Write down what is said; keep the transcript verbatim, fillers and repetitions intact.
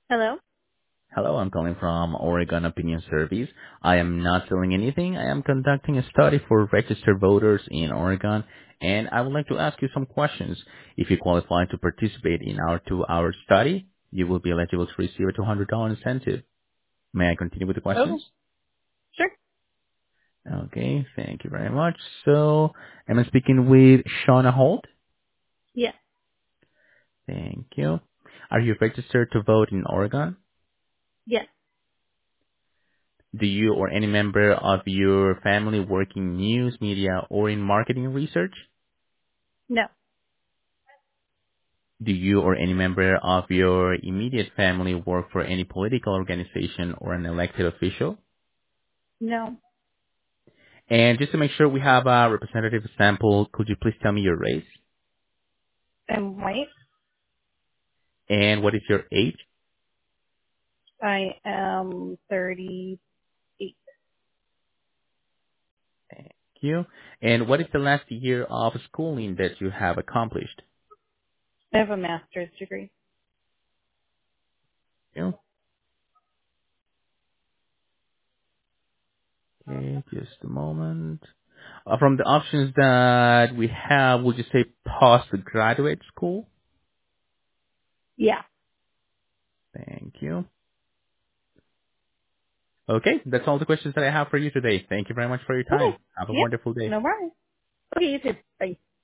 Hello? Hello, I'm calling from Oregon Opinion Service. I am not selling anything. I am conducting a study for registered voters in Oregon, and I would like to ask you some questions. If you qualify to participate in our two-hour study, you will be eligible to receive a two hundred dollars incentive. May I continue with the questions? Oh, sure. Okay, thank you very much. So, am I speaking with Shauna Holt? Yes. Thank you. Are you registered to vote in Oregon? Yes. Do you or any member of your family work in news, media, or in marketing research? No. Do you or any member of your immediate family work for any political organization or an elected official? No. And just to make sure we have a representative sample, could you please tell me your race? I'm white. And what is your age? I am thirty-eight. Thank you. And what is the last year of schooling that you have accomplished? I have a master's degree. Thank you. Okay, just a moment. Uh, from the options that we have, would you say postgraduate school? Yeah. Thank you. Okay, that's all the questions that I have for you today. Thank you very much for your time. Okay. Have a Yep. wonderful day. No worries. Okay, you too. Bye.